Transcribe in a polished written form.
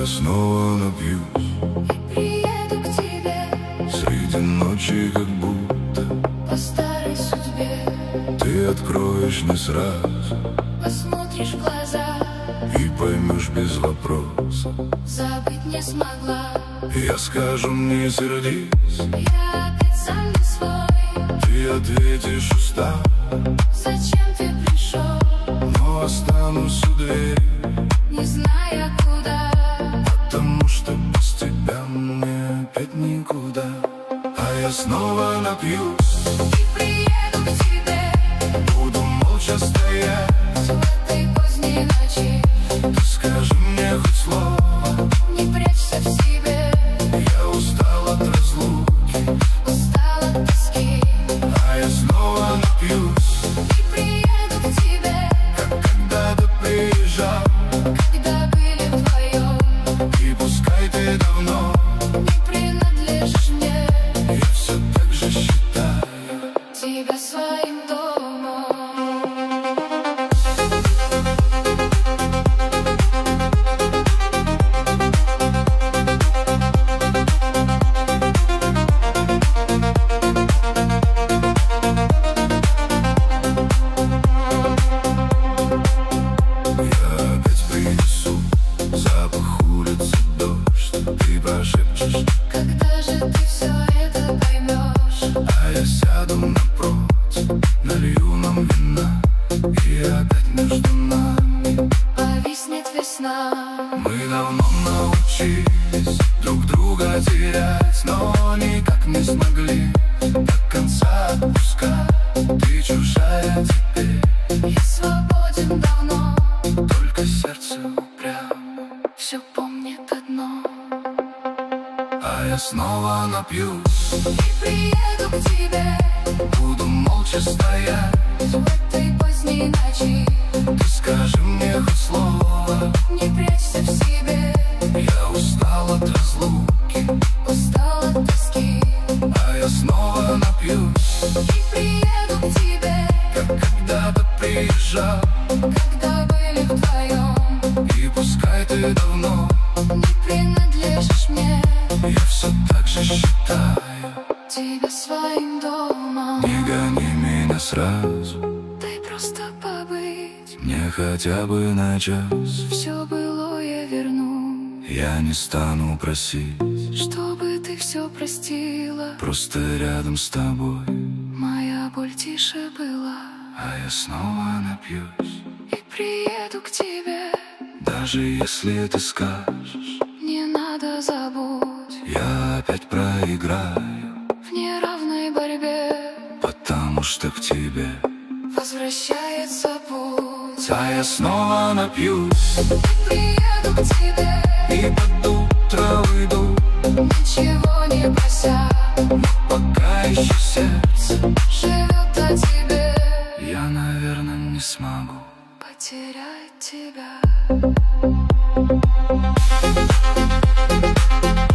я снова напьюсь и приеду к тебе среди ночи, как будто по старой судьбе. ты откроешь не сразу Посмотришь в глаза и поймешь без вопроса. забыть не смогла. Я скажу, не сердись, Я опять сам не свой. ты ответишь устал, Зачем ты пришел, но останусь у двери, не зная куда. потому что без тебя мне опять никуда. А я снова напьюсь И приеду к тебе, буду молча стоять. в этой поздней ночи. Ты скажи мне хоть слово, Не прячься в себе, я устал от разлуки. устал от тоски. А я снова напьюсь, И приеду к тебе, как когда-то приезжал. когда были вдвоем. И пускай ты давно, Не принадлежишь мне, я все так же считаю тебя своим домом. Я опять принесу запах улицы, дождь. Ты прошепчешь, Когда же ты все это поймешь? а я сяду напротив, налью нам вина, и опять между нами Повиснет весна. мы давно научились друг друга терять, но никак не смогли до конца отпускать. Ты чужая теперь, Я свободен давно, только сердце упрямо, все помнит одно. а я снова напьюсь, И приеду к тебе, буду молча стоять. в этой поздней ночи. Ты скажи мне хоть слово, Не прячься в себе, я устал от разлуки. устал от тоски. А я снова напьюсь, И приеду к тебе, как когда-то приезжал. когда были вдвоем. И пускай ты давно, Не принадлежишь мне, я все так же считаю. тебя своим домом. Не гони меня сразу, Дай просто побыть, мне хотя бы на час. все былое верну, Я не стану просить, чтобы ты все простила. просто рядом с тобой. Моя боль тише была, А я снова напьюсь, и приеду к тебе. даже если ты скажешь, Не надо, забудь, я опять проиграю, в неравной борьбе потому что к тебе. возвращается путь. А я снова напьюсь, И приеду к тебе, и под утро уйду, ничего не прося. пока еще сердце, Живет о тебе, я, наверное, не смогу потерять тебя.